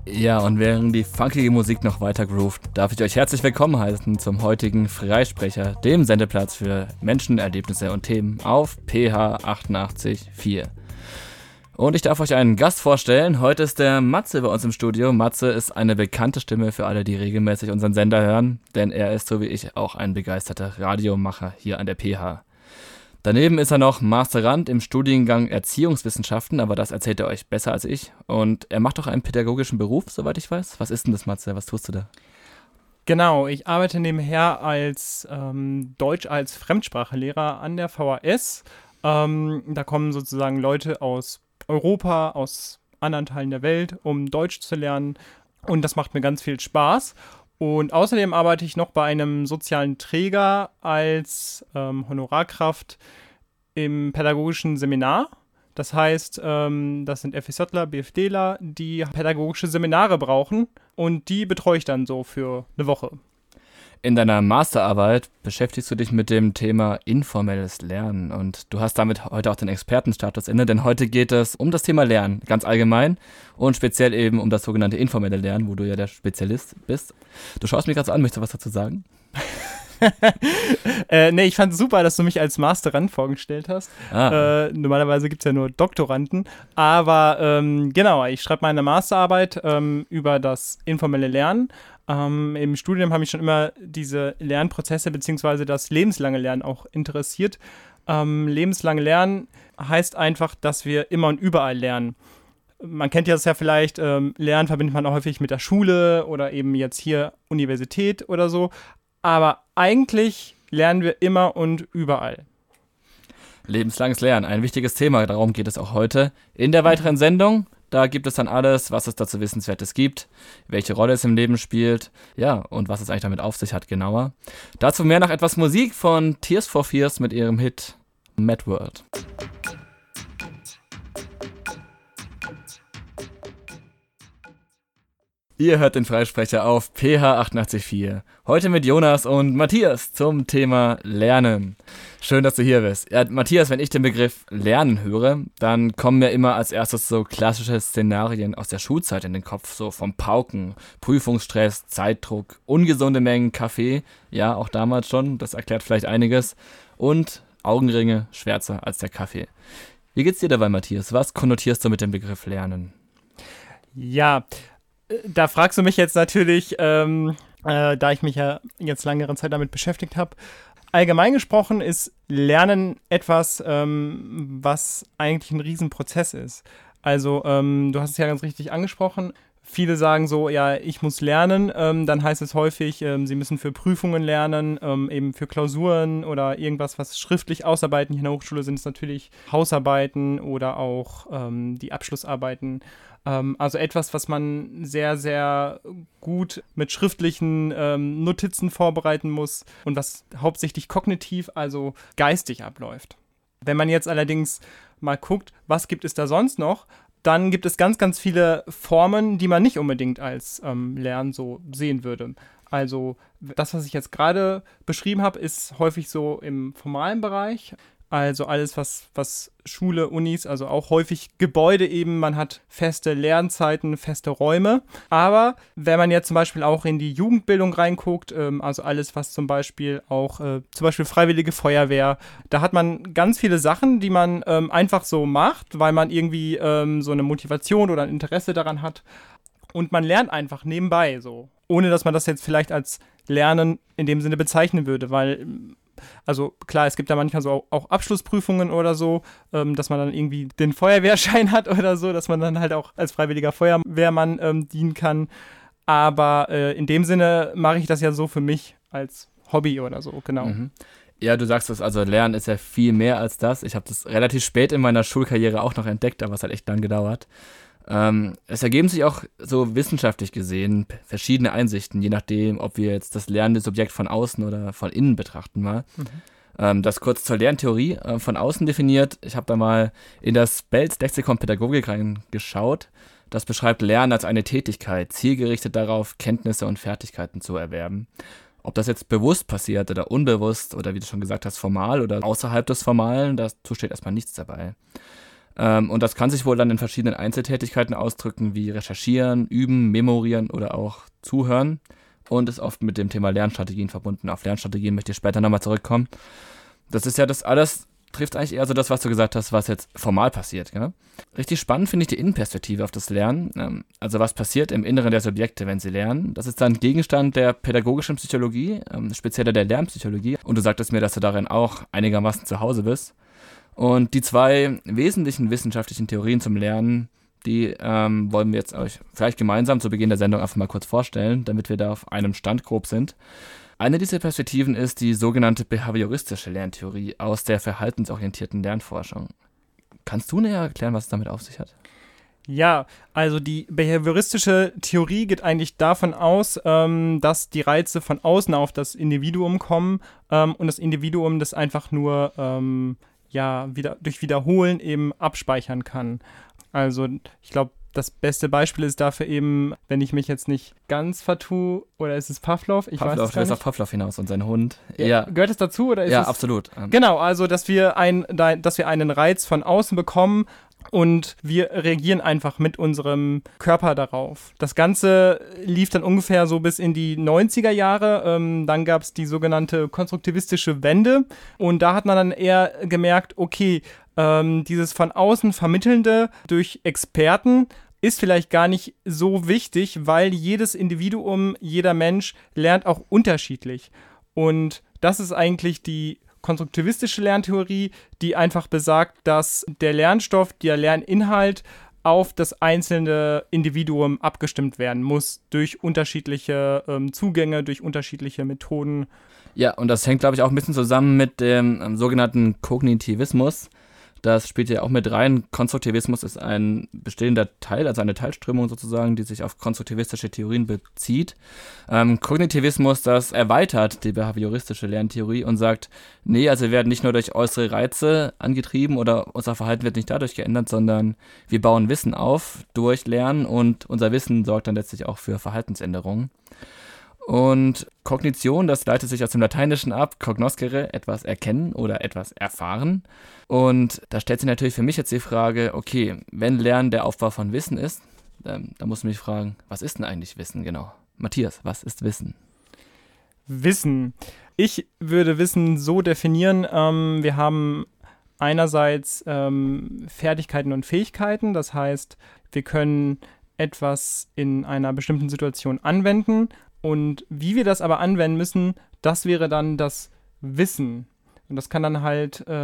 Ja, und während die funkige Musik noch weiter groovt, darf ich euch herzlich willkommen heißen zum heutigen Freisprecher, dem Sendeplatz für Menschen, Erlebnisse und Themen auf PH 88.4. Und ich darf euch einen Gast vorstellen. Heute ist der Matze bei uns im Studio. Matze ist eine bekannte Stimme für alle, die regelmäßig unseren Sender hören, denn er ist, so wie ich, auch ein begeisterter Radiomacher hier an der PH. Daneben ist er noch Masterand im Studiengang Erziehungswissenschaften, aber das erzählt er euch besser als ich. Und er macht auch einen pädagogischen Beruf, soweit ich weiß. Was ist denn das, Matze? Was tust du da? Genau, ich arbeite nebenher als Deutsch als Fremdsprachenlehrer an der VHS. Da kommen sozusagen Leute aus Europa, aus anderen Teilen der Welt, um Deutsch zu lernen. Und das macht mir ganz viel Spaß. Und außerdem arbeite ich noch bei einem sozialen Träger als Honorarkraft im pädagogischen Seminar. Das heißt, das sind FSJler, BFDler, die pädagogische Seminare brauchen und die betreue ich dann so für eine Woche. In deiner Masterarbeit beschäftigst du dich mit dem Thema informelles Lernen und du hast damit heute auch den Expertenstatus inne, denn heute geht es um das Thema Lernen, ganz allgemein und speziell eben um das sogenannte informelle Lernen, wo du ja der Spezialist bist. Du schaust mich gerade so an, möchtest du was dazu sagen? Nee, ich fand es super, dass du mich als Masterand vorgestellt hast. Normalerweise gibt es ja nur Doktoranden. Aber genau, ich schreibe meine Masterarbeit über das informelle Lernen. Im Studium habe mich schon immer diese Lernprozesse bzw. das lebenslange Lernen auch interessiert. Lebenslange Lernen heißt einfach, dass wir immer und überall lernen. Man kennt ja das ja vielleicht, Lernen verbindet man auch häufig mit der Schule oder eben jetzt hier Universität oder so. Aber eigentlich lernen wir immer und überall. Lebenslanges Lernen, ein wichtiges Thema, darum geht es auch heute. In der weiteren Sendung, da gibt es dann alles, was es dazu Wissenswertes gibt, welche Rolle es im Leben spielt, ja, und was es eigentlich damit auf sich hat, genauer. Dazu mehr nach etwas Musik von Tears for Fears mit ihrem Hit Mad World. Ihr hört den Freisprecher auf PH 88.4. Heute mit Jonas und Matthias zum Thema Lernen. Schön, dass du hier bist. Ja, Matthias, wenn ich den Begriff Lernen höre, dann kommen mir immer als erstes so klassische Szenarien aus der Schulzeit in den Kopf, so vom Pauken, Prüfungsstress, Zeitdruck, ungesunde Mengen Kaffee, ja, auch damals schon, das erklärt vielleicht einiges, und Augenringe schwärzer als der Kaffee. Wie geht's dir dabei, Matthias? Was konnotierst du mit dem Begriff Lernen? Ja, da fragst du mich jetzt natürlich, da ich mich ja jetzt längere Zeit damit beschäftigt habe. Allgemein gesprochen ist Lernen etwas, was eigentlich ein Riesenprozess ist. Also du hast es ja ganz richtig angesprochen. Viele sagen so, ja, ich muss lernen, dann heißt es häufig, sie müssen für Prüfungen lernen, eben für Klausuren oder irgendwas, was schriftlich ausarbeiten. Hier in der Hochschule sind es natürlich Hausarbeiten oder auch die Abschlussarbeiten. Also etwas, was man sehr, sehr gut mit schriftlichen Notizen vorbereiten muss und was hauptsächlich kognitiv, also geistig abläuft. Wenn man jetzt allerdings mal guckt, was gibt es da sonst noch, dann gibt es ganz, ganz viele Formen, die man nicht unbedingt als Lernen so sehen würde. Also das, was ich jetzt gerade beschrieben habe, ist häufig so im formalen Bereich. Also alles, was Schule, Unis, also auch häufig Gebäude eben, man hat feste Lernzeiten, feste Räume. Aber wenn man jetzt zum Beispiel auch in die Jugendbildung reinguckt, also alles, was zum Beispiel auch, zum Beispiel Freiwillige Feuerwehr, da hat man ganz viele Sachen, die man einfach so macht, weil man irgendwie so eine Motivation oder ein Interesse daran hat. Und man lernt einfach nebenbei so, ohne dass man das jetzt vielleicht als Lernen in dem Sinne bezeichnen würde, weil also klar, es gibt da manchmal so auch Abschlussprüfungen oder so, dass man dann irgendwie den Feuerwehrschein hat oder so, dass man dann halt auch als freiwilliger Feuerwehrmann dienen kann. Aber in dem Sinne mache ich das ja so für mich als Hobby oder so, genau. Mhm. Ja, du sagst es, also Lernen ist ja viel mehr als das. Ich habe das relativ spät in meiner Schulkarriere auch noch entdeckt, aber es hat echt lang gedauert. Es ergeben sich auch so wissenschaftlich gesehen verschiedene Einsichten, je nachdem, ob wir jetzt das lernende Subjekt von außen oder von innen betrachten mal. Das kurz zur Lerntheorie von außen definiert. Ich habe da mal in das Belz Lexikon Pädagogik reingeschaut. Das beschreibt Lernen als eine Tätigkeit, zielgerichtet darauf, Kenntnisse und Fertigkeiten zu erwerben. Ob das jetzt bewusst passiert oder unbewusst oder wie du schon gesagt hast, formal oder außerhalb des Formalen, dazu steht erstmal nichts dabei. Und das kann sich wohl dann in verschiedenen Einzeltätigkeiten ausdrücken, wie recherchieren, üben, memorieren oder auch zuhören. Und ist oft mit dem Thema Lernstrategien verbunden. Auf Lernstrategien möchte ich später nochmal zurückkommen. Das ist ja das alles, trifft eigentlich eher so das, was du gesagt hast, was jetzt formal passiert. Gell? Richtig spannend finde ich die Innenperspektive auf das Lernen. Also was passiert im Inneren der Subjekte, wenn sie lernen. Das ist dann Gegenstand der pädagogischen Psychologie, speziell der Lernpsychologie. Und du sagtest mir, dass du darin auch einigermaßen zu Hause bist. Und die zwei wesentlichen wissenschaftlichen Theorien zum Lernen, die wollen wir jetzt euch vielleicht gemeinsam zu Beginn der Sendung einfach mal kurz vorstellen, damit wir da auf einem Stand grob sind. Eine dieser Perspektiven ist die sogenannte behavioristische Lerntheorie aus der verhaltensorientierten Lernforschung. Kannst du näher erklären, was es damit auf sich hat? Ja, also die behavioristische Theorie geht eigentlich davon aus, dass die Reize von außen auf das Individuum kommen und das Individuum das einfach nur durch Wiederholen eben abspeichern kann. Also ich glaube, das beste Beispiel ist dafür eben, wenn ich mich jetzt nicht ganz vertue, oder ist es Pavlov? Pavlov, der ist auf Pavlov hinaus und sein Hund. Ja. Gehört es dazu? Oder ist ja, es absolut. Genau, also dass wir einen Reiz von außen bekommen und wir reagieren einfach mit unserem Körper darauf. Das Ganze lief dann ungefähr so bis in die 90er Jahre. Dann gab es die sogenannte konstruktivistische Wende und da hat man dann eher gemerkt, okay, dieses von außen Vermittelnde durch Experten ist vielleicht gar nicht so wichtig, weil jedes Individuum, jeder Mensch lernt auch unterschiedlich. Und das ist eigentlich die konstruktivistische Lerntheorie, die einfach besagt, dass der Lernstoff, der Lerninhalt auf das einzelne Individuum abgestimmt werden muss durch unterschiedliche Zugänge, durch unterschiedliche Methoden. Ja, und das hängt, glaube ich, auch ein bisschen zusammen mit dem sogenannten Kognitivismus. Das spielt ja auch mit rein. Konstruktivismus ist ein bestehender Teil, also eine Teilströmung sozusagen, die sich auf konstruktivistische Theorien bezieht. Kognitivismus, das erweitert die behavioristische Lerntheorie und sagt, nee, also wir werden nicht nur durch äußere Reize angetrieben oder unser Verhalten wird nicht dadurch geändert, sondern wir bauen Wissen auf durch Lernen und unser Wissen sorgt dann letztlich auch für Verhaltensänderungen. Und Kognition, das leitet sich aus dem Lateinischen ab, cognoscere, etwas erkennen oder etwas erfahren. Und da stellt sich natürlich für mich jetzt die Frage, okay, wenn Lernen der Aufbau von Wissen ist, da muss man mich fragen, was ist denn eigentlich Wissen genau? Matthias, was ist Wissen? Wissen. Ich würde Wissen so definieren, wir haben einerseits Fertigkeiten und Fähigkeiten, das heißt, wir können etwas in einer bestimmten Situation anwenden. Und wie wir das aber anwenden müssen, das wäre dann das Wissen. Und das können dann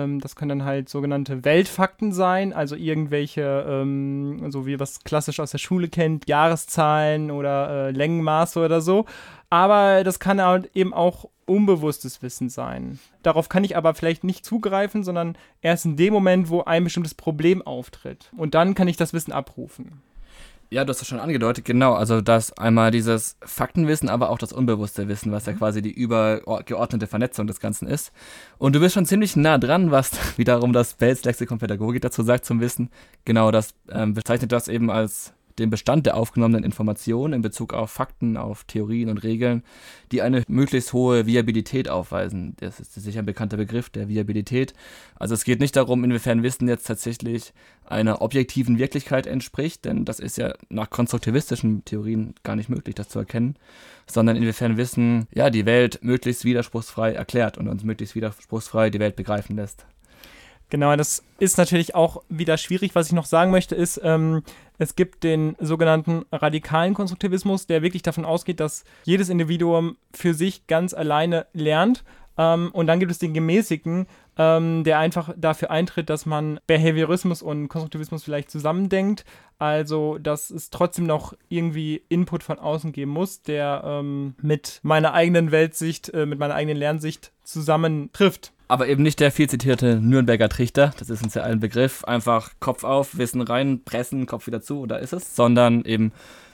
halt sogenannte Weltfakten sein, also irgendwelche, so wie was klassisch aus der Schule kennt, Jahreszahlen oder Längenmaße oder so. Aber das kann halt eben auch unbewusstes Wissen sein. Darauf kann ich aber vielleicht nicht zugreifen, sondern erst in dem Moment, wo ein bestimmtes Problem auftritt. Und dann kann ich das Wissen abrufen. Ja, du hast das schon angedeutet, genau. Also das einmal dieses Faktenwissen, aber auch das unbewusste Wissen, was ja quasi die übergeordnete Vernetzung des Ganzen ist. Und du bist schon ziemlich nah dran, was wiederum das Bells Lexikon Pädagogik dazu sagt zum Wissen. Genau, das bezeichnet das eben als den Bestand der aufgenommenen Informationen in Bezug auf Fakten, auf Theorien und Regeln, die eine möglichst hohe Viabilität aufweisen. Das ist sicher ein bekannter Begriff, der Viabilität. Also es geht nicht darum, inwiefern Wissen jetzt tatsächlich einer objektiven Wirklichkeit entspricht, denn das ist ja nach konstruktivistischen Theorien gar nicht möglich, das zu erkennen, sondern inwiefern Wissen ja die Welt möglichst widerspruchsfrei erklärt und uns möglichst widerspruchsfrei die Welt begreifen lässt. Genau, das ist natürlich auch wieder schwierig. Was ich noch sagen möchte, ist, es gibt den sogenannten radikalen Konstruktivismus, der wirklich davon ausgeht, dass jedes Individuum für sich ganz alleine lernt. Und dann gibt es den gemäßigten, der einfach dafür eintritt, dass man Behaviorismus und Konstruktivismus vielleicht zusammendenkt. Also, dass es trotzdem noch irgendwie Input von außen geben muss, der mit meiner eigenen Weltsicht, mit meiner eigenen Lernsicht zusammentrifft. Aber eben nicht der viel zitierte Nürnberger Trichter, das ist uns ja ein Begriff, einfach Kopf auf, Wissen rein, pressen, Kopf wieder zu, da ist es, sondern eben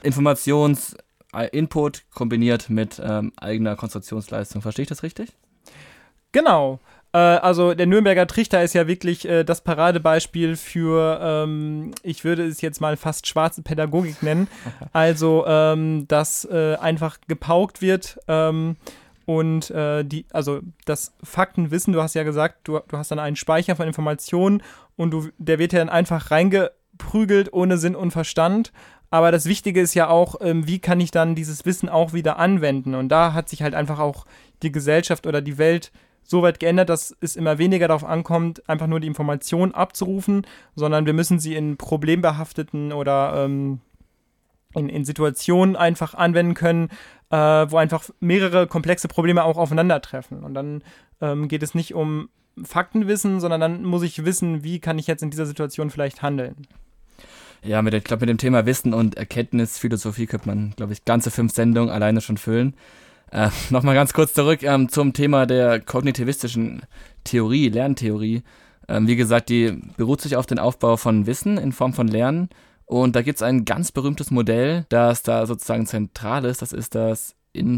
Informations-Input kombiniert mit eigener Konstruktionsleistung. Verstehe ich das richtig? Genau. Also der Nürnberger Trichter ist ja wirklich das Paradebeispiel für, ich würde es jetzt mal fast schwarze Pädagogik nennen, also dass einfach gepaukt wird, Und das Faktenwissen, du hast ja gesagt, du hast dann einen Speicher von Informationen und der wird ja dann einfach reingeprügelt ohne Sinn und Verstand. Aber das Wichtige ist ja auch, wie kann ich dann dieses Wissen auch wieder anwenden? Und da hat sich halt einfach auch die Gesellschaft oder die Welt so weit geändert, dass es immer weniger darauf ankommt, einfach nur die Informationen abzurufen, sondern wir müssen sie in problembehafteten oder in Situationen einfach anwenden können, wo einfach mehrere komplexe Probleme auch aufeinandertreffen. Und dann geht es nicht um Faktenwissen, sondern dann muss ich wissen, wie kann ich jetzt in dieser Situation vielleicht handeln. Ja, mit dem Thema Wissen und Erkenntnisphilosophie könnte man, glaube ich, ganze 5 Sendungen alleine schon füllen. Nochmal ganz kurz zurück zum Thema der kognitivistischen Theorie, Lerntheorie. Wie gesagt, die beruht sich auf den Aufbau von Wissen in Form von Lernen. Und da gibt es ein ganz berühmtes Modell, das da sozusagen zentral ist. Das ist das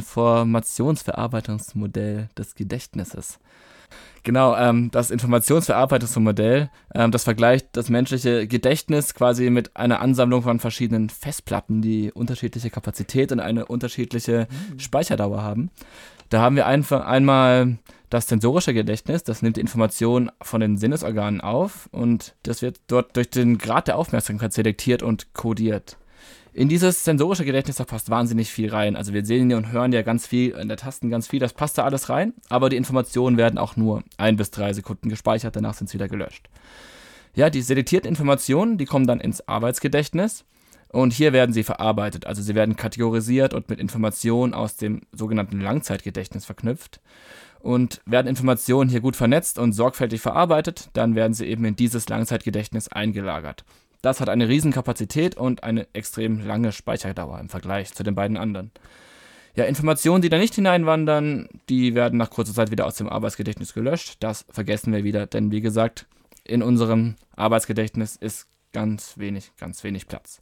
Informationsverarbeitungsmodell des Gedächtnisses. Genau, das Informationsverarbeitungsmodell, das vergleicht das menschliche Gedächtnis quasi mit einer Ansammlung von verschiedenen Festplatten, die unterschiedliche Kapazität und eine unterschiedliche Speicherdauer haben. Da haben wir einmal das sensorische Gedächtnis, das nimmt die Informationen von den Sinnesorganen auf und das wird dort durch den Grad der Aufmerksamkeit selektiert und kodiert. In dieses sensorische Gedächtnis, da passt wahnsinnig viel rein. Also wir sehen und hören ja ganz viel, in der Tasten ganz viel, das passt da alles rein, aber die Informationen werden auch nur 1 bis 3 Sekunden gespeichert, danach sind sie wieder gelöscht. Ja, die selektierten Informationen, die kommen dann ins Arbeitsgedächtnis und hier werden sie verarbeitet. Also sie werden kategorisiert und mit Informationen aus dem sogenannten Langzeitgedächtnis verknüpft. Und werden Informationen hier gut vernetzt und sorgfältig verarbeitet, dann werden sie eben in dieses Langzeitgedächtnis eingelagert. Das hat eine Riesenkapazität und eine extrem lange Speicherdauer im Vergleich zu den beiden anderen. Ja, Informationen, die da nicht hineinwandern, die werden nach kurzer Zeit wieder aus dem Arbeitsgedächtnis gelöscht. Das vergessen wir wieder, denn wie gesagt, in unserem Arbeitsgedächtnis ist ganz wenig Platz.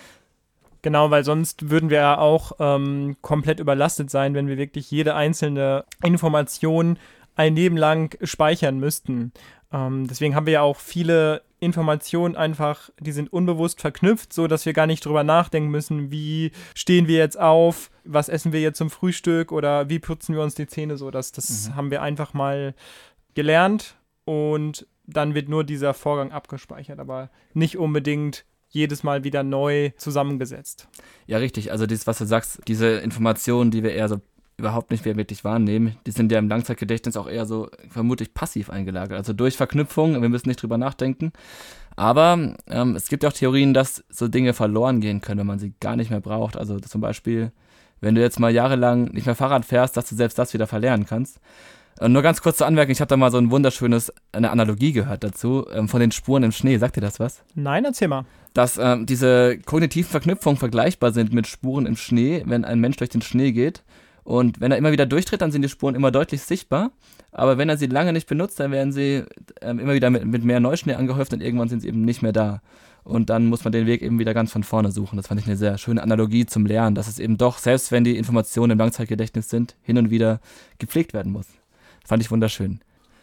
Genau, weil sonst würden wir ja auch komplett überlastet sein, wenn wir wirklich jede einzelne Information ein Leben lang speichern müssten. Deswegen haben wir ja auch viele Informationen einfach, die sind unbewusst verknüpft, so dass wir gar nicht drüber nachdenken müssen, wie stehen wir jetzt auf, was essen wir jetzt zum Frühstück oder wie putzen wir uns die Zähne, so das haben wir einfach mal gelernt und dann wird nur dieser Vorgang abgespeichert, aber nicht unbedingt jedes Mal wieder neu zusammengesetzt. Ja, richtig. Also das, was du sagst, diese Informationen, die wir eher so überhaupt nicht mehr wirklich wahrnehmen, die sind ja im Langzeitgedächtnis auch eher so vermutlich passiv eingelagert. Also durch Verknüpfung, wir müssen nicht drüber nachdenken. Aber es gibt auch Theorien, dass so Dinge verloren gehen können, wenn man sie gar nicht mehr braucht. Also zum Beispiel, wenn du jetzt mal jahrelang nicht mehr Fahrrad fährst, dass du selbst das wieder verlernen kannst. Nur ganz kurz zur Anmerkung, ich habe da mal so eine Analogie gehört dazu, von den Spuren im Schnee. Sagt dir das was? Nein, erzähl mal. Dass diese kognitiven Verknüpfungen vergleichbar sind mit Spuren im Schnee, wenn ein Mensch durch den Schnee geht. Und wenn er immer wieder durchtritt, dann sind die Spuren immer deutlich sichtbar. Aber wenn er sie lange nicht benutzt, dann werden sie immer wieder mit mehr Neuschnee angehäuft und irgendwann sind sie eben nicht mehr da. Und dann muss man den Weg eben wieder ganz von vorne suchen. Das fand ich eine sehr schöne Analogie zum Lernen, dass es eben doch, selbst wenn die Informationen im Langzeitgedächtnis sind, hin und wieder gepflegt werden muss. Fand ich wunderschön.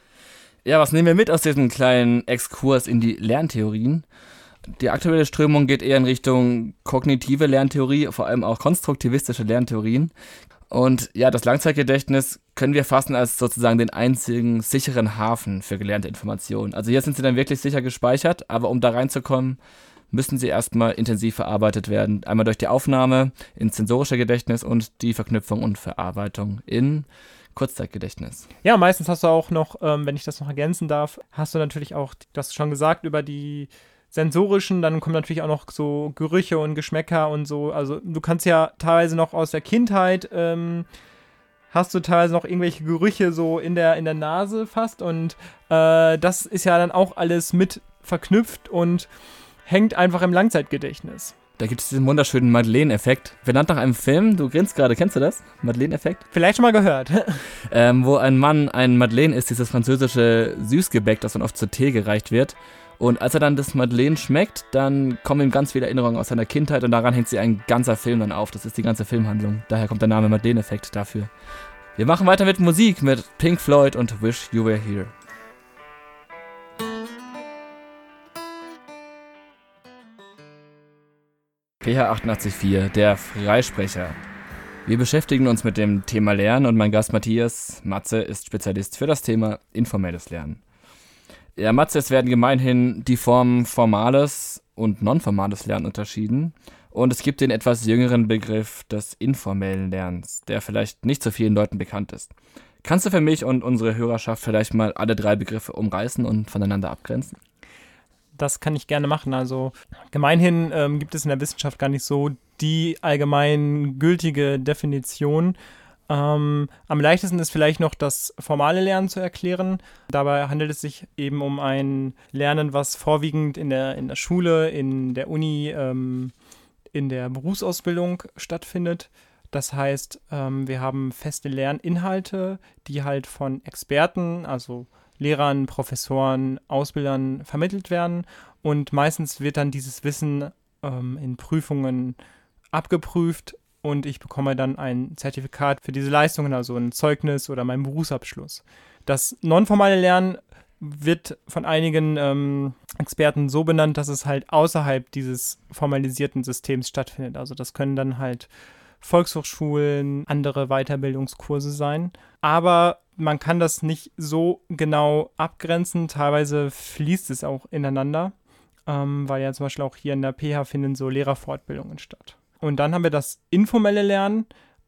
Ja, was nehmen wir mit aus diesem kleinen Exkurs in die Lerntheorien? Die aktuelle Strömung geht eher in Richtung kognitive Lerntheorie, vor allem auch konstruktivistische Lerntheorien. Und ja, das Langzeitgedächtnis können wir fassen als sozusagen den einzigen sicheren Hafen für gelernte Informationen. Also hier sind sie dann wirklich sicher gespeichert, aber um da reinzukommen, müssen sie erstmal intensiv verarbeitet werden. Einmal durch die Aufnahme ins sensorische Gedächtnis und die Verknüpfung und Verarbeitung in Kurzzeitgedächtnis. Ja, meistens hast du auch noch, wenn ich das noch ergänzen darf, hast du natürlich auch, du hast schon gesagt, über die sensorischen, dann kommen natürlich auch noch so Gerüche und Geschmäcker und so. Also du kannst ja teilweise noch aus der Kindheit, hast du teilweise noch irgendwelche Gerüche so in der Nase fast und das ist ja dann auch alles mit verknüpft und hängt einfach im Langzeitgedächtnis. Da gibt es diesen wunderschönen Madeleine-Effekt. Benannt nach einem Film, du grinst gerade, kennst du das? Madeleine-Effekt? Vielleicht schon mal gehört. Wo ein Mann ein Madeleine ist, dieses französische Süßgebäck, das dann oft zu Tee gereicht wird. Und als er dann das Madeleine schmeckt, dann kommen ihm ganz viele Erinnerungen aus seiner Kindheit und daran hängt sich ein ganzer Film dann auf. Das ist die ganze Filmhandlung. Daher kommt der Name Madeleine-Effekt dafür. Wir machen weiter mit Musik, mit Pink Floyd und Wish You Were Here. PH 88.4, der Freisprecher. Wir beschäftigen uns mit dem Thema Lernen und mein Gast Matze ist Spezialist für das Thema informelles Lernen. Ja, Matze, es werden gemeinhin die Formen formales und nonformales Lernen unterschieden und es gibt den etwas jüngeren Begriff des informellen Lernens, der vielleicht nicht so vielen Leuten bekannt ist. Kannst du für mich und unsere Hörerschaft vielleicht mal alle 3 Begriffe umreißen und voneinander abgrenzen? Das kann ich gerne machen. Also gemeinhin gibt es in der Wissenschaft gar nicht so die allgemein gültige Definition. Am leichtesten ist vielleicht noch das formale Lernen zu erklären. Dabei handelt es sich eben um ein Lernen, was vorwiegend in der Schule, in der Uni, in der Berufsausbildung stattfindet. Das heißt, wir haben feste Lerninhalte, die halt von Experten, also Lehrern, Professoren, Ausbildern vermittelt werden. Und meistens wird dann dieses Wissen in Prüfungen abgeprüft und ich bekomme dann ein Zertifikat für diese Leistungen, also ein Zeugnis oder meinen Berufsabschluss. Das nonformale Lernen wird von einigen Experten so benannt, dass es halt außerhalb dieses formalisierten Systems stattfindet. Also das können dann halt Volkshochschulen, andere Weiterbildungskurse sein. Aber man kann das nicht so genau abgrenzen. Teilweise fließt es auch ineinander, weil ja zum Beispiel auch hier in der PH finden so Lehrerfortbildungen statt. Und dann haben wir das informelle Lernen.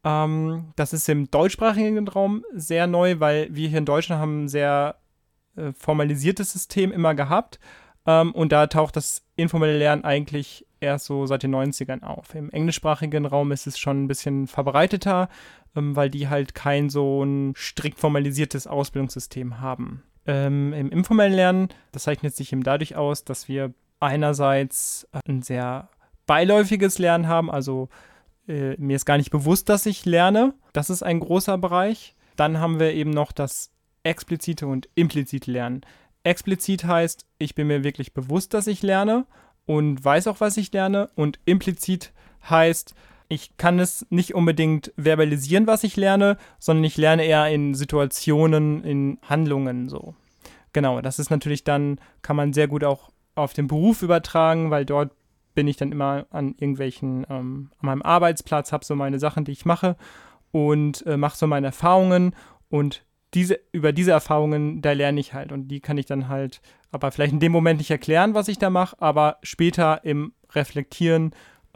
Das ist im deutschsprachigen Raum sehr neu, weil wir hier in Deutschland haben ein sehr formalisiertes System immer gehabt. Und da taucht das informelle Lernen eigentlich erst so seit den 90ern auf. Im englischsprachigen Raum ist es schon ein bisschen verbreiteter, weil die halt kein so ein strikt formalisiertes Ausbildungssystem haben. Im informellen Lernen, das zeichnet sich eben dadurch aus, dass wir einerseits ein sehr beiläufiges Lernen haben, also mir ist gar nicht bewusst, dass ich lerne. Das ist ein großer Bereich. Dann haben wir eben noch das explizite und implizite Lernen. Explizit heißt, ich bin mir wirklich bewusst, dass ich lerne und weiß auch, was ich lerne. Und implizit heißt, ich kann es nicht unbedingt verbalisieren, was ich lerne, sondern ich lerne eher in Situationen, in Handlungen so. Genau, das ist natürlich dann, kann man sehr gut auch auf den Beruf übertragen, weil dort bin ich dann immer an irgendwelchen, an meinem Arbeitsplatz, habe so meine Sachen, die ich mache und mache so meine Erfahrungen und über diese Erfahrungen, da lerne ich halt und die kann ich dann halt, aber vielleicht in dem Moment nicht erklären, was ich da mache, aber später im Reflektieren,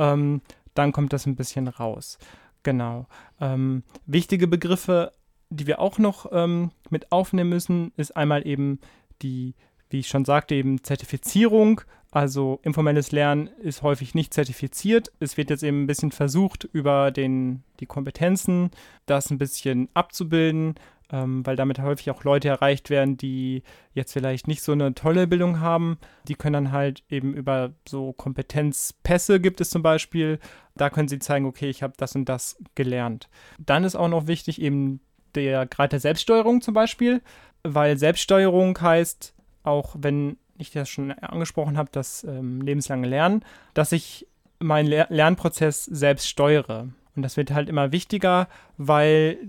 dann kommt das ein bisschen raus. Genau. Wichtige Begriffe, die wir auch noch mit aufnehmen müssen, ist einmal eben die, wie ich schon sagte, eben Zertifizierung. Also informelles Lernen ist häufig nicht zertifiziert. Es wird jetzt eben ein bisschen versucht, über die Kompetenzen das ein bisschen abzubilden, weil damit häufig auch Leute erreicht werden, die jetzt vielleicht nicht so eine tolle Bildung haben. Die können dann halt eben über so Kompetenzpässe gibt es zum Beispiel. Da können sie zeigen, okay, ich habe das und das gelernt. Dann ist auch noch wichtig eben der Grad der Selbststeuerung zum Beispiel, weil Selbststeuerung heißt, auch wenn ich das schon angesprochen habe, das lebenslange Lernen, dass ich meinen Lernprozess selbst steuere. Und das wird halt immer wichtiger, weil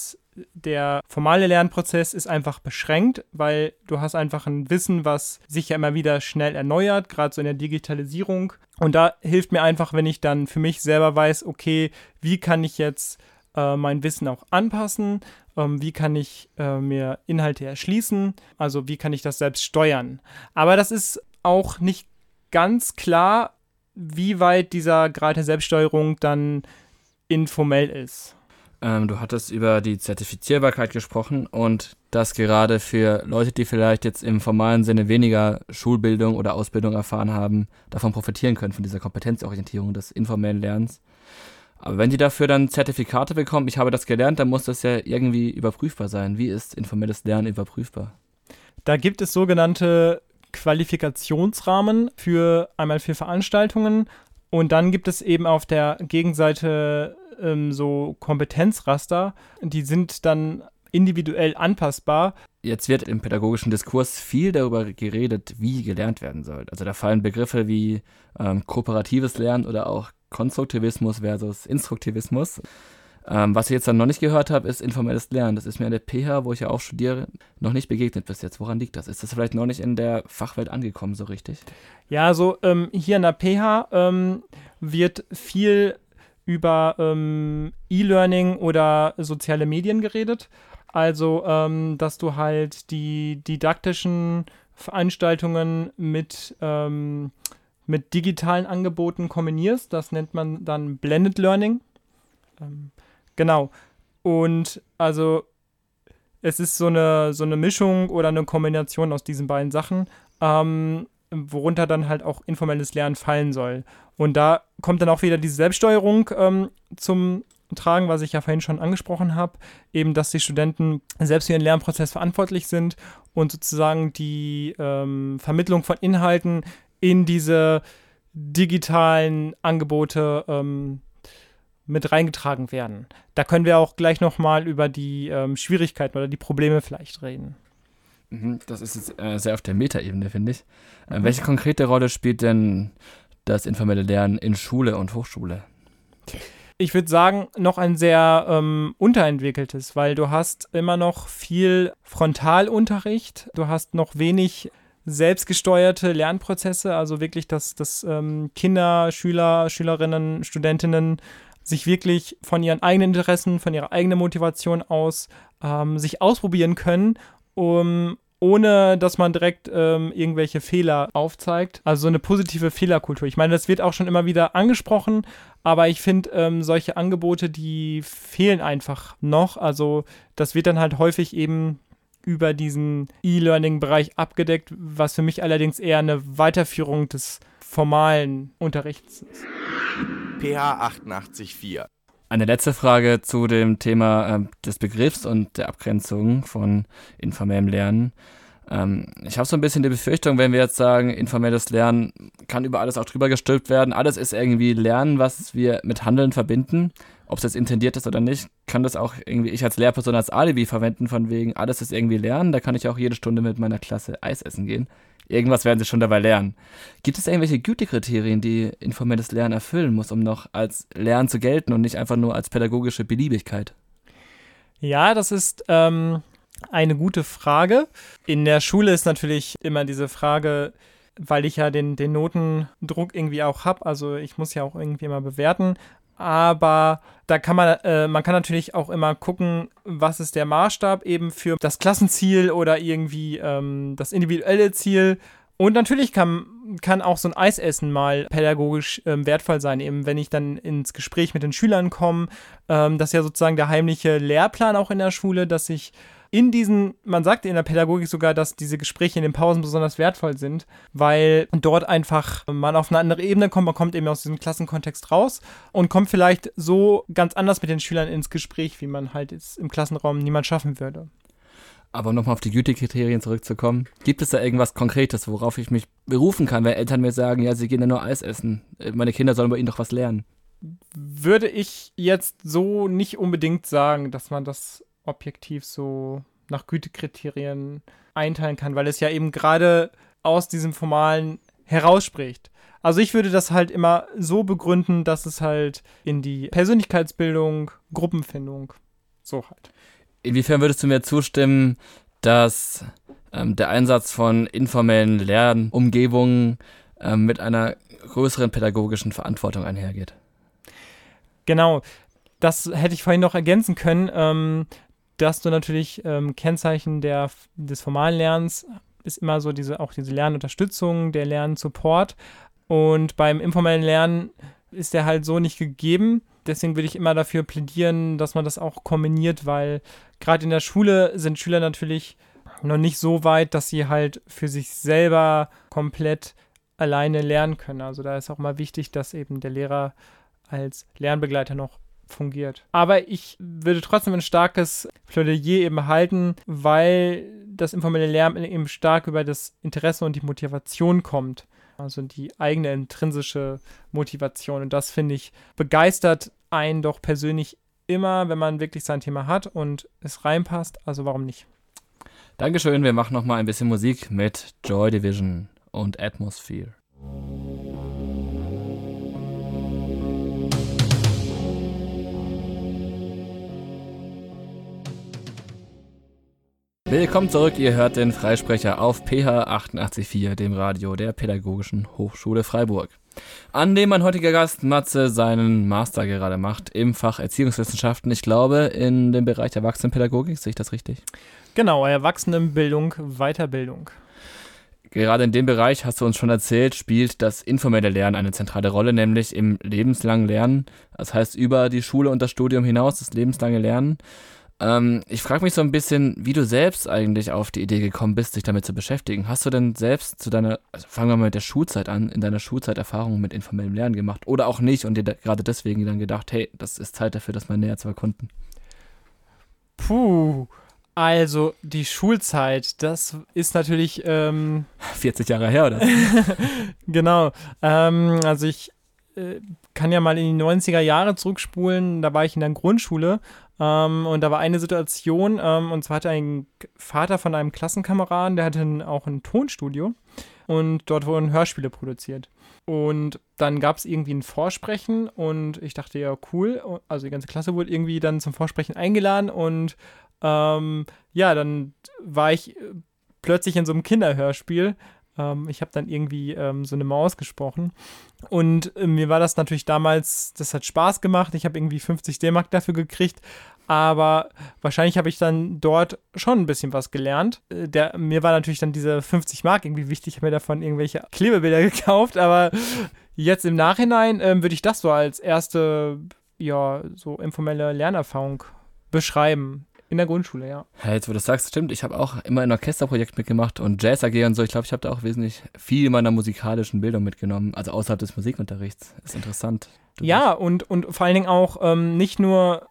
der formale Lernprozess ist einfach beschränkt, weil du hast einfach ein Wissen, was sich ja immer wieder schnell erneuert, gerade so in der Digitalisierung. Und da hilft mir einfach, wenn ich dann für mich selber weiß, okay, wie kann ich jetzt mein Wissen auch anpassen, wie kann ich mir Inhalte erschließen, also wie kann ich das selbst steuern. Aber das ist auch nicht ganz klar, wie weit dieser Grad der Selbststeuerung dann informell ist. Du hattest über die Zertifizierbarkeit gesprochen und dass gerade für Leute, die vielleicht jetzt im formalen Sinne weniger Schulbildung oder Ausbildung erfahren haben, davon profitieren können, von dieser Kompetenzorientierung des informellen Lernens. Aber wenn die dafür dann Zertifikate bekommen, ich habe das gelernt, dann muss das ja irgendwie überprüfbar sein. Wie ist informelles Lernen überprüfbar? Da gibt es sogenannte Qualifikationsrahmen einmal für Veranstaltungen und dann gibt es eben auf der Gegenseite so Kompetenzraster, die sind dann individuell anpassbar. Jetzt wird im pädagogischen Diskurs viel darüber geredet, wie gelernt werden soll. Also da fallen Begriffe wie kooperatives Lernen oder auch Konstruktivismus versus Instruktivismus. Was ich jetzt dann noch nicht gehört habe, ist informelles Lernen. Das ist mir an der PH, wo ich ja auch studiere, noch nicht begegnet bis jetzt. Woran liegt das? Ist das vielleicht noch nicht in der Fachwelt angekommen so richtig? Ja, also hier in der PH wird viel über E-Learning oder soziale Medien geredet. Also, dass du halt die didaktischen Veranstaltungen mit digitalen Angeboten kombinierst. Das nennt man dann Blended Learning. Genau. Und also es ist so eine Mischung oder eine Kombination aus diesen beiden Sachen, worunter dann halt auch informelles Lernen fallen soll. Und da kommt dann auch wieder diese Selbststeuerung zum Tragen, was ich ja vorhin schon angesprochen habe, eben, dass die Studenten selbst für ihren Lernprozess verantwortlich sind und sozusagen die Vermittlung von Inhalten in diese digitalen Angebote mit reingetragen werden. Da können wir auch gleich nochmal über die Schwierigkeiten oder die Probleme vielleicht reden. Das ist jetzt sehr auf der Metaebene, finde ich. Welche konkrete Rolle spielt denn das informelle Lernen in Schule und Hochschule? Ich würde sagen, noch ein sehr unterentwickeltes, weil du hast immer noch viel Frontalunterricht, du hast noch wenig selbstgesteuerte Lernprozesse, also wirklich, dass Kinder, Schüler, Schülerinnen, Studentinnen sich wirklich von ihren eigenen Interessen, von ihrer eigenen Motivation aus sich ausprobieren können, ohne dass man direkt irgendwelche Fehler aufzeigt. Also so eine positive Fehlerkultur. Ich meine, das wird auch schon immer wieder angesprochen, aber ich finde, solche Angebote, die fehlen einfach noch. Also das wird dann halt häufig eben über diesen E-Learning-Bereich abgedeckt, was für mich allerdings eher eine Weiterführung des formalen Unterrichts ist. PH 88.4. Eine letzte Frage zu dem Thema des Begriffs und der Abgrenzung von informellem Lernen. Ich habe so ein bisschen die Befürchtung, wenn wir jetzt sagen, informelles Lernen kann über alles auch drüber gestülpt werden. Alles ist irgendwie Lernen, was wir mit Handeln verbinden. Ob es jetzt intendiert ist oder nicht, kann das auch irgendwie ich als Lehrperson als Alibi verwenden, von wegen, alles ist irgendwie Lernen. Da kann ich auch jede Stunde mit meiner Klasse Eis essen gehen. Irgendwas werden sie schon dabei lernen. Gibt es irgendwelche Gütekriterien, die informelles Lernen erfüllen muss, um noch als Lernen zu gelten und nicht einfach nur als pädagogische Beliebigkeit? Ja, das ist eine gute Frage. In der Schule ist natürlich immer diese Frage, weil ich ja den Notendruck irgendwie auch habe, also ich muss ja auch irgendwie immer bewerten, aber da kann man kann natürlich auch immer gucken, was ist der Maßstab eben für das Klassenziel oder irgendwie das individuelle Ziel. Und natürlich kann auch so ein Eisessen mal pädagogisch wertvoll sein, eben wenn ich dann ins Gespräch mit den Schülern komme. Das ist ja sozusagen der heimliche Lehrplan auch in der Schule, dass ich man sagt in der Pädagogik sogar, dass diese Gespräche in den Pausen besonders wertvoll sind, weil dort einfach man auf eine andere Ebene kommt, man kommt eben aus diesem Klassenkontext raus und kommt vielleicht so ganz anders mit den Schülern ins Gespräch, wie man halt jetzt im Klassenraum niemand schaffen würde. Aber nochmal auf die Gütekriterien zurückzukommen, gibt es da irgendwas Konkretes, worauf ich mich berufen kann, wenn Eltern mir sagen, ja, sie gehen ja nur Eis essen, meine Kinder sollen bei ihnen doch was lernen? Würde ich jetzt so nicht unbedingt sagen, dass man das objektiv so nach Gütekriterien einteilen kann, weil es ja eben gerade aus diesem Formalen herausspricht. Also ich würde das halt immer so begründen, dass es halt in die Persönlichkeitsbildung, Gruppenfindung, so halt. Inwiefern würdest du mir zustimmen, dass der Einsatz von informellen Lernumgebungen mit einer größeren pädagogischen Verantwortung einhergeht? Genau, das hätte ich vorhin noch ergänzen können, dass du natürlich Kennzeichen des formalen Lernens ist immer so diese Lernunterstützung, der Lernsupport. Und beim informellen Lernen ist der halt so nicht gegeben. Deswegen würde ich immer dafür plädieren, dass man das auch kombiniert, weil gerade in der Schule sind Schüler natürlich noch nicht so weit, dass sie halt für sich selber komplett alleine lernen können. Also da ist auch mal wichtig, dass eben der Lehrer als Lernbegleiter noch fungiert. Aber ich würde trotzdem ein starkes Plädoyer eben halten, weil das informelle Lernen eben stark über das Interesse und die Motivation kommt. Also die eigene intrinsische Motivation. Und das, finde ich, begeistert einen doch persönlich immer, wenn man wirklich sein Thema hat und es reinpasst. Also warum nicht? Dankeschön, wir machen nochmal ein bisschen Musik mit Joy Division und Atmosphere. Willkommen zurück, ihr hört den Freisprecher auf PH 88.4, dem Radio der Pädagogischen Hochschule Freiburg. an dem mein heutiger Gast Matze seinen Master gerade macht im Fach Erziehungswissenschaften. Ich glaube, in dem Bereich Erwachsenenpädagogik, sehe ich das richtig? Genau, Erwachsenenbildung, Weiterbildung. Gerade in dem Bereich, hast du uns schon erzählt, spielt das informelle Lernen eine zentrale Rolle, nämlich im lebenslangen Lernen. Das heißt, über die Schule und das Studium hinaus, das lebenslange Lernen. Ich frage mich so ein bisschen, wie du selbst eigentlich auf die Idee gekommen bist, dich damit zu beschäftigen. Hast du denn selbst also fangen wir mal mit der Schulzeit an, in deiner Schulzeit Erfahrungen mit informellem Lernen gemacht oder auch nicht und dir gerade deswegen dann gedacht, hey, das ist Zeit dafür, das mal näher zu erkunden? Also die Schulzeit, das ist natürlich 40 Jahre her, oder? Genau, also ich kann ja mal in die 90er Jahre zurückspulen, da war ich in der Grundschule und da war eine Situation, und zwar hatte ein Vater von einem Klassenkameraden, der hatte auch ein Tonstudio und dort wurden Hörspiele produziert. Und dann gab es irgendwie ein Vorsprechen und ich dachte, ja cool, also die ganze Klasse wurde irgendwie dann zum Vorsprechen eingeladen und ja, dann war ich plötzlich in so einem Kinderhörspiel. Ich habe dann irgendwie so eine Maus gesprochen und mir war das natürlich damals, das hat Spaß gemacht, ich habe irgendwie 50 D-Mark dafür gekriegt, aber wahrscheinlich habe ich dann dort schon ein bisschen was gelernt. Mir war natürlich dann diese 50 Mark irgendwie wichtig, ich habe mir davon irgendwelche Klebebilder gekauft, aber jetzt im Nachhinein würde ich das so als erste, ja, so informelle Lernerfahrung beschreiben. In der Grundschule, ja. Ja, jetzt wo du das sagst, stimmt, ich habe auch immer in Orchesterprojekten mitgemacht und Jazz AG und so. Ich glaube, ich habe da auch wesentlich viel meiner musikalischen Bildung mitgenommen, also außerhalb des Musikunterrichts. Ist interessant. Ja, und vor allen Dingen auch nicht nur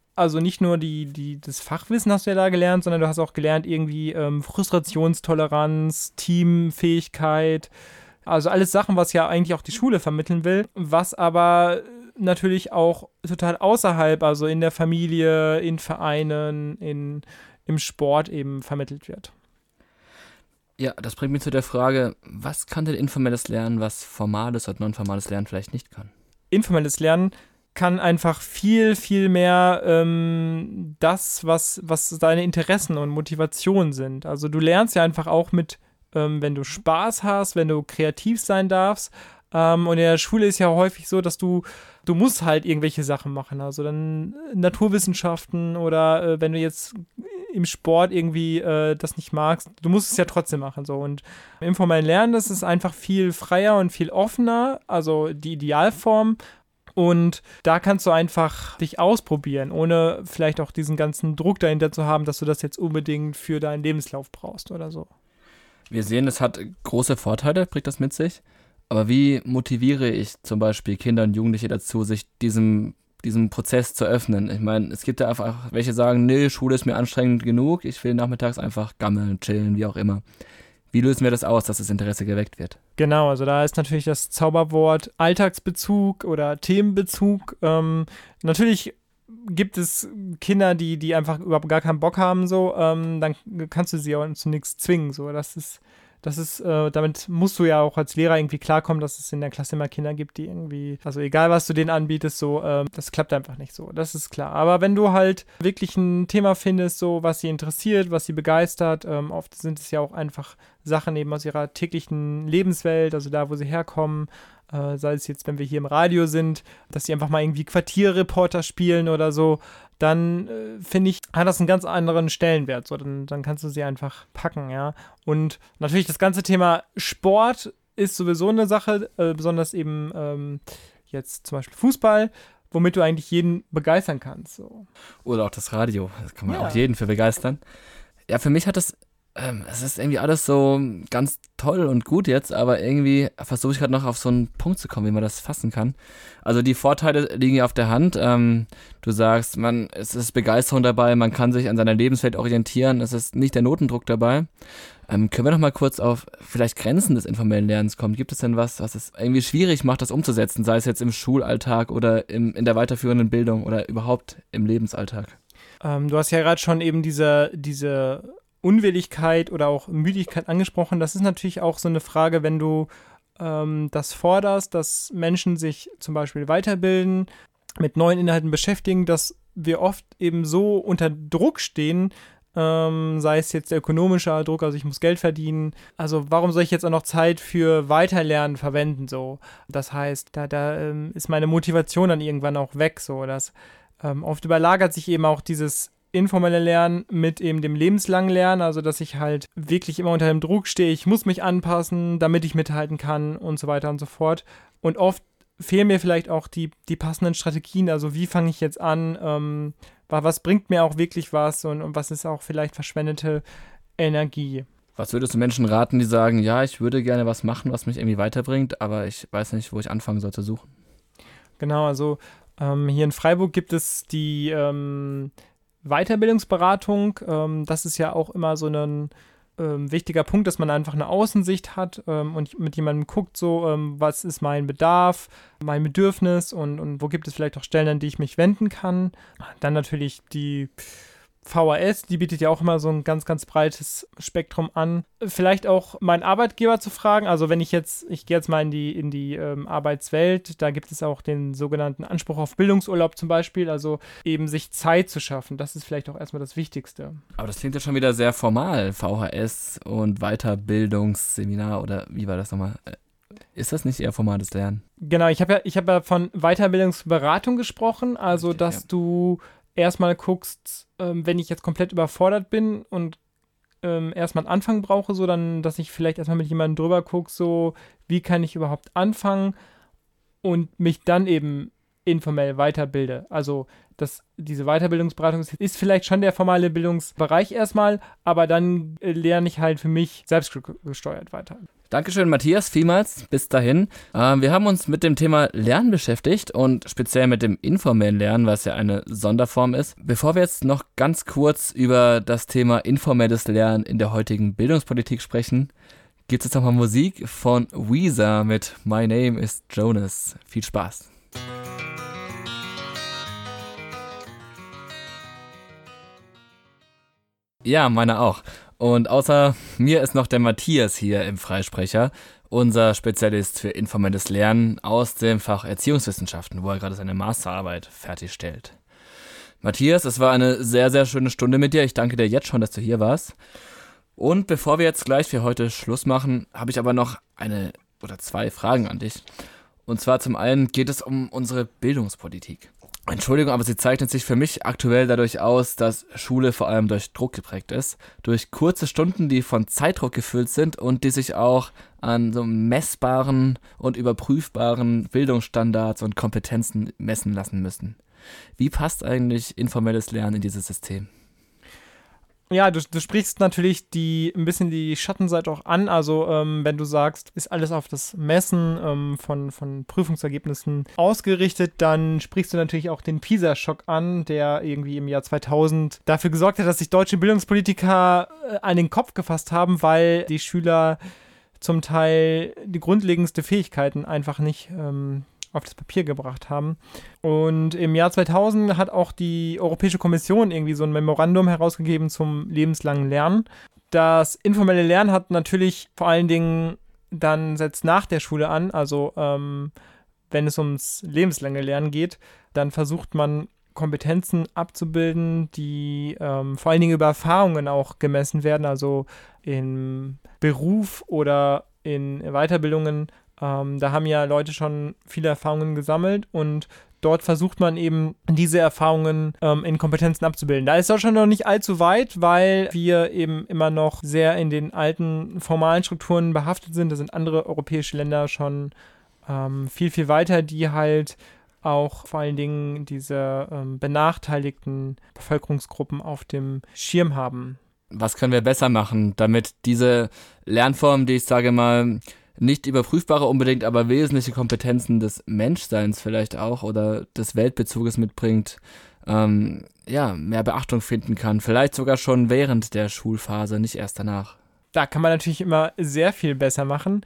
das Fachwissen hast du ja da gelernt, sondern du hast auch gelernt irgendwie Frustrationstoleranz, Teamfähigkeit, also alles Sachen, was ja eigentlich auch die Schule vermitteln will, was aber natürlich auch total außerhalb, also in der Familie, in Vereinen, im Sport eben vermittelt wird. Ja, das bringt mich zu der Frage, was kann denn informelles Lernen, was formales und nonformales Lernen vielleicht nicht kann? Informelles Lernen kann einfach viel, viel mehr das, was deine Interessen und Motivationen sind. Also du lernst ja einfach auch mit, wenn du Spaß hast, wenn du kreativ sein darfst. Und in der Schule ist ja häufig so, dass du musst halt irgendwelche Sachen machen. Also dann Naturwissenschaften oder wenn du jetzt im Sport irgendwie das nicht magst, du musst es ja trotzdem machen. So. Und im informellen Lernen, das ist einfach viel freier und viel offener, also die Idealform. Und da kannst du einfach dich ausprobieren, ohne vielleicht auch diesen ganzen Druck dahinter zu haben, dass du das jetzt unbedingt für deinen Lebenslauf brauchst oder so. Wir sehen, es hat große Vorteile, bringt das mit sich. Aber wie motiviere ich zum Beispiel Kinder und Jugendliche dazu, sich diesem Prozess zu öffnen? Ich meine, es gibt ja einfach welche sagen, nee, Schule ist mir anstrengend genug, ich will nachmittags einfach gammeln, chillen, wie auch immer. Wie lösen wir das aus, dass das Interesse geweckt wird? Genau, also da ist natürlich das Zauberwort Alltagsbezug oder Themenbezug. Natürlich gibt es Kinder, die einfach überhaupt gar keinen Bock haben, so, dann kannst du sie auch zu nichts zwingen, so, damit musst du ja auch als Lehrer irgendwie klarkommen, dass es in der Klasse immer Kinder gibt, die irgendwie, also egal was du denen anbietest, so, das klappt einfach nicht so, das ist klar. Aber wenn du halt wirklich ein Thema findest, so, was sie interessiert, was sie begeistert, oft sind es ja auch einfach Sachen eben aus ihrer täglichen Lebenswelt, also da, wo sie herkommen, sei es jetzt, wenn wir hier im Radio sind, dass sie einfach mal irgendwie Quartierreporter spielen oder so, dann finde ich, hat das einen ganz anderen Stellenwert. So, dann kannst du sie einfach packen, ja. Und natürlich das ganze Thema Sport ist sowieso eine Sache, besonders eben jetzt zum Beispiel Fußball, womit du eigentlich jeden begeistern kannst. So. Oder auch das Radio, das kann man auch jeden für begeistern. Ja, für mich hat das es ist irgendwie alles so ganz toll und gut jetzt, aber irgendwie versuche ich gerade noch auf so einen Punkt zu kommen, wie man das fassen kann. Also die Vorteile liegen ja auf der Hand. Du sagst, es ist Begeisterung dabei, man kann sich an seiner Lebenswelt orientieren, es ist nicht der Notendruck dabei. Können wir noch mal kurz auf vielleicht Grenzen des informellen Lernens kommen? Gibt es denn was es irgendwie schwierig macht, das umzusetzen, sei es jetzt im Schulalltag oder in der weiterführenden Bildung oder überhaupt im Lebensalltag? Du hast ja gerade schon eben diese Unwilligkeit oder auch Müdigkeit angesprochen. Das ist natürlich auch so eine Frage, wenn du das forderst, dass Menschen sich zum Beispiel weiterbilden, mit neuen Inhalten beschäftigen, dass wir oft eben so unter Druck stehen, sei es jetzt der ökonomische Druck, also ich muss Geld verdienen. Also warum soll ich jetzt auch noch Zeit für Weiterlernen verwenden? So, das heißt, da ist meine Motivation dann irgendwann auch weg. So, dass oft überlagert sich eben auch dieses informelle Lernen mit eben dem lebenslangen Lernen, also dass ich halt wirklich immer unter dem Druck stehe, ich muss mich anpassen, damit ich mithalten kann und so weiter und so fort. Und oft fehlen mir vielleicht auch die passenden Strategien, also wie fange ich jetzt an, was bringt mir auch wirklich was und was ist auch vielleicht verschwendete Energie. Was würdest du Menschen raten, die sagen, ja, ich würde gerne was machen, was mich irgendwie weiterbringt, aber ich weiß nicht, wo ich anfangen soll zu suchen? Genau, also hier in Freiburg gibt es die Weiterbildungsberatung. Das ist ja auch immer so ein wichtiger Punkt, dass man einfach eine Außensicht hat und mit jemandem guckt, so, was ist mein Bedarf, mein Bedürfnis und wo gibt es vielleicht auch Stellen, an die ich mich wenden kann. Dann natürlich die VHS, die bietet ja auch immer so ein ganz, ganz breites Spektrum an. Vielleicht auch meinen Arbeitgeber zu fragen, also wenn ich gehe jetzt mal in die Arbeitswelt, da gibt es auch den sogenannten Anspruch auf Bildungsurlaub zum Beispiel, also eben sich Zeit zu schaffen, das ist vielleicht auch erstmal das Wichtigste. Aber das klingt ja schon wieder sehr formal, VHS und Weiterbildungsseminar oder wie war das nochmal? Ist das nicht eher formales Lernen? Genau, ich hab ja von Weiterbildungsberatung gesprochen, also Richtig, dass du erstmal guckst, wenn ich jetzt komplett überfordert bin und erstmal einen Anfang brauche, so dann, dass ich vielleicht erstmal mit jemandem drüber gucke, so wie kann ich überhaupt anfangen und mich dann eben informell weiterbilde. Also diese Weiterbildungsberatung ist vielleicht schon der formale Bildungsbereich erstmal, aber dann lerne ich halt für mich selbstgesteuert weiter. Dankeschön, Matthias, vielmals. Bis dahin. Wir haben uns mit dem Thema Lernen beschäftigt und speziell mit dem informellen Lernen, was ja eine Sonderform ist. Bevor wir jetzt noch ganz kurz über das Thema informelles Lernen in der heutigen Bildungspolitik sprechen, gibt es jetzt nochmal Musik von Weezer mit My Name is Jonas. Viel Spaß. Ja, meine auch. Und außer mir ist noch der Matthias hier im Freisprecher, unser Spezialist für informelles Lernen aus dem Fach Erziehungswissenschaften, wo er gerade seine Masterarbeit fertigstellt. Matthias, es war eine sehr, sehr schöne Stunde mit dir. Ich danke dir jetzt schon, dass du hier warst. Und bevor wir jetzt gleich für heute Schluss machen, habe ich aber noch eine oder zwei Fragen an dich. Und zwar zum einen geht es um unsere Bildungspolitik. Entschuldigung, aber sie zeichnet sich für mich aktuell dadurch aus, dass Schule vor allem durch Druck geprägt ist. Durch kurze Stunden, die von Zeitdruck gefüllt sind und die sich auch an so messbaren und überprüfbaren Bildungsstandards und Kompetenzen messen lassen müssen. Wie passt eigentlich informelles Lernen in dieses System? Ja, du sprichst natürlich ein bisschen die Schattenseite auch an. Also wenn du sagst, ist alles auf das Messen von Prüfungsergebnissen ausgerichtet, dann sprichst du natürlich auch den PISA-Schock an, der irgendwie im Jahr 2000 dafür gesorgt hat, dass sich deutsche Bildungspolitiker an den Kopf gefasst haben, weil die Schüler zum Teil die grundlegendsten Fähigkeiten einfach nicht auf das Papier gebracht haben. Und im Jahr 2000 hat auch die Europäische Kommission irgendwie so ein Memorandum herausgegeben zum lebenslangen Lernen. Das informelle Lernen hat natürlich vor allen Dingen dann setzt nach der Schule an, also wenn es ums lebenslange Lernen geht, dann versucht man Kompetenzen abzubilden, die vor allen Dingen über Erfahrungen auch gemessen werden, also im Beruf oder in Weiterbildungen. Da haben ja Leute schon viele Erfahrungen gesammelt und dort versucht man eben, diese Erfahrungen in Kompetenzen abzubilden. Da ist Deutschland noch nicht allzu weit, weil wir eben immer noch sehr in den alten formalen Strukturen behaftet sind. Da sind andere europäische Länder schon viel, viel weiter, die halt auch vor allen Dingen diese benachteiligten Bevölkerungsgruppen auf dem Schirm haben. Was können wir besser machen, damit diese Lernform, die ich sage mal, nicht überprüfbare unbedingt, aber wesentliche Kompetenzen des Menschseins vielleicht auch oder des Weltbezuges mitbringt, mehr Beachtung finden kann. Vielleicht sogar schon während der Schulphase, nicht erst danach. Da kann man natürlich immer sehr viel besser machen.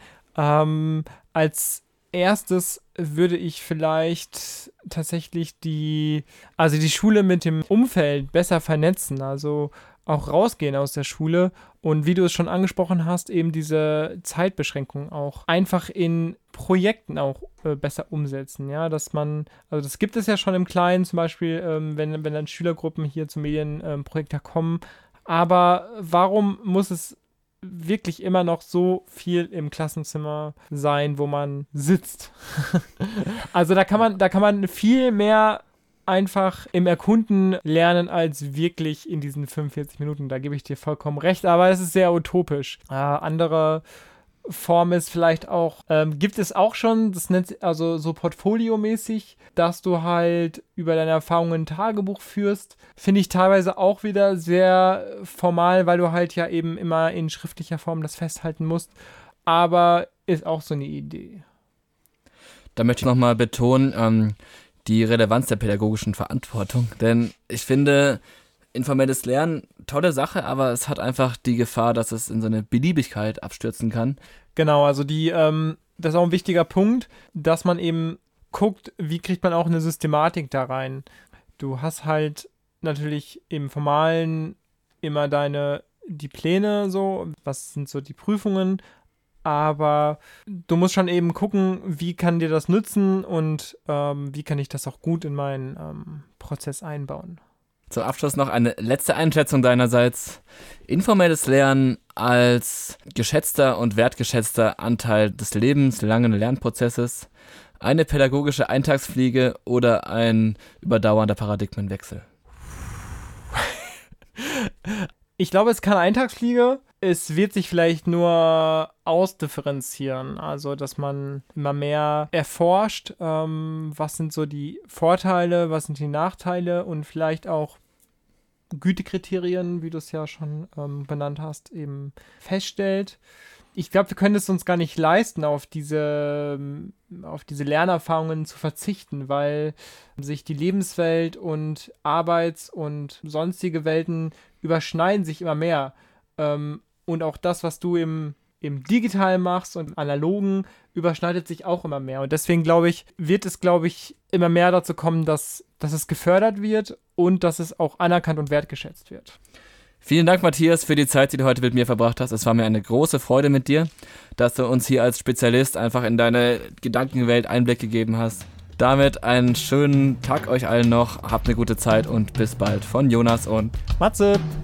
Als erstes würde ich vielleicht tatsächlich die Schule mit dem Umfeld besser vernetzen, also auch rausgehen aus der Schule und wie du es schon angesprochen hast, eben diese Zeitbeschränkung auch einfach in Projekten auch besser umsetzen, ja, das gibt es ja schon im Kleinen, zum Beispiel, wenn dann Schülergruppen hier zum Medienprojekttag kommen, Aber warum muss es wirklich immer noch so viel im Klassenzimmer sein, wo man sitzt? Also da kann man viel mehr einfach im Erkunden lernen als wirklich in diesen 45 Minuten. Da gebe ich dir vollkommen recht, aber es ist sehr utopisch. Andere Form ist vielleicht auch, gibt es auch schon, das nennt sich also so portfoliomäßig, dass du halt über deine Erfahrungen ein Tagebuch führst. Finde ich teilweise auch wieder sehr formal, weil du halt ja eben immer in schriftlicher Form das festhalten musst. Aber ist auch so eine Idee. Da möchte ich nochmal betonen, die Relevanz der pädagogischen Verantwortung. Denn ich finde, informelles Lernen, tolle Sache, aber es hat einfach die Gefahr, dass es in so eine Beliebigkeit abstürzen kann. Genau, also das ist auch ein wichtiger Punkt, dass man eben guckt, wie kriegt man auch eine Systematik da rein. Du hast halt natürlich im Formalen immer die Pläne so, was sind so die Prüfungen, aber du musst schon eben gucken, wie kann dir das nützen und wie kann ich das auch gut in meinen Prozess einbauen. Zum Abschluss noch eine letzte Einschätzung deinerseits. Informelles Lernen als geschätzter und wertgeschätzter Anteil des lebenslangen Lernprozesses, eine pädagogische Eintagsfliege oder ein überdauernder Paradigmenwechsel? Ich glaube, es ist keine Eintagsfliege. Es wird sich vielleicht nur ausdifferenzieren. Also, dass man immer mehr erforscht, was sind so die Vorteile, was sind die Nachteile und vielleicht auch Gütekriterien, wie du es ja schon benannt hast, eben feststellt. Ich glaube, wir können es uns gar nicht leisten, auf diese Lernerfahrungen zu verzichten, weil sich die Lebenswelt und Arbeits- und sonstige Welten überschneiden sich immer mehr. Und auch das, was du im Digitalen machst und im Analogen, überschneidet sich auch immer mehr. Und deswegen, wird es immer mehr dazu kommen, dass es gefördert wird und dass es auch anerkannt und wertgeschätzt wird. Vielen Dank, Matthias, für die Zeit, die du heute mit mir verbracht hast. Es war mir eine große Freude mit dir, dass du uns hier als Spezialist einfach in deine Gedankenwelt Einblick gegeben hast. Damit einen schönen Tag euch allen noch. Habt eine gute Zeit und bis bald von Jonas und Matze!